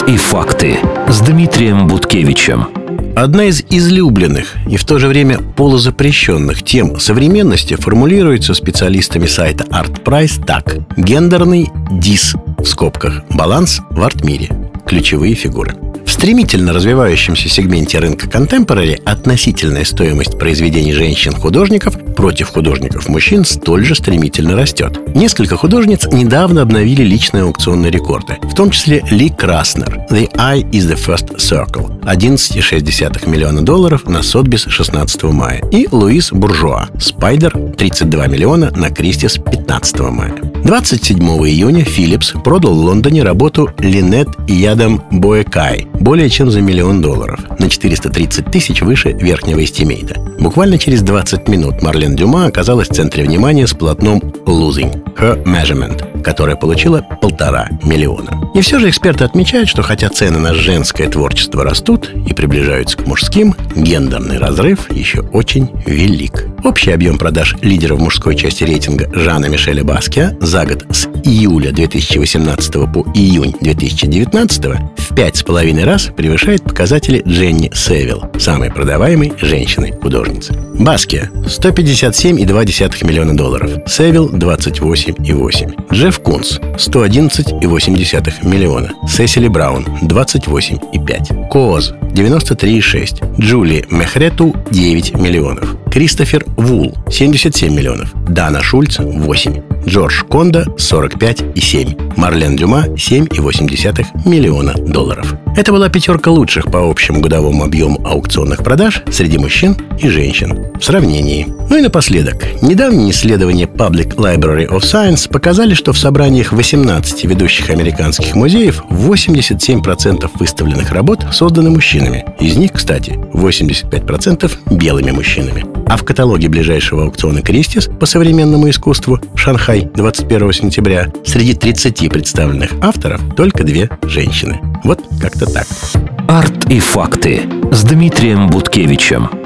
и факты с Дмитрием Буткевичем. Одна из излюбленных и в то же время полузапрещенных тем современности формулируется специалистами сайта ArtPrice так: гендерный дис, в скобках, баланс в арт-мире, ключевые фигуры. В стремительно развивающемся сегменте рынка contemporary относительная стоимость произведений женщин-художников против художников-мужчин столь же стремительно растет. Несколько художниц недавно обновили личные аукционные рекорды, в том числе Ли Краснер «The Eye is the First Circle» $11,6 миллиона на Сотбис 16 мая и Луис Буржуа «Спайдер» $32 миллиона на Кристис 15 мая. 27 июня Philips продал в Лондоне работу Линет и Ядам Боэкай более чем за $1 миллион, на 430 тысяч выше верхнего эстимейта. Буквально через 20 минут Марлен Дюма оказалась в центре внимания с полотном «Losing Her Measurement», которое получило $1,5 миллиона. И все же эксперты отмечают, что хотя цены на женское творчество растут и приближаются к мужским, гендерный разрыв еще очень велик. Общий объем продаж лидеров мужской части рейтинга Жана Мишеля Баскиа за год с июля 2018 по июнь 2019 в 5,5 раз превышает показатели Дженни Севилл, самой продаваемой женщины-художницы. Баскиа – $157,2 миллиона, Севилл – $28,8, Джефф Кунс – $111,8 миллиона, Сесили Браун – $28,5, Кооз – $93,6, Джули Мехрету – $9 миллионов, Кристофер Вул – $77 миллионов, Дана Шульц – $8, Джордж Кондо – $45,7, Марлен Дюма – $7,8 миллиона. Это была пятерка лучших по общему годовому объему аукционных продаж среди мужчин и женщин в сравнении. Ну и напоследок, недавние исследования Public Library of Science показали, что в собраниях 18 ведущих американских музеев 87% выставленных работ созданы мужчинами. Из них, кстати, 85% белыми мужчинами. А в каталоге ближайшего аукциона Кристис по современному искусству Шанхай 21 сентября среди 30 представленных авторов только 2 женщины. Вот как-то так. Арт и факты с Дмитрием Буткевичем.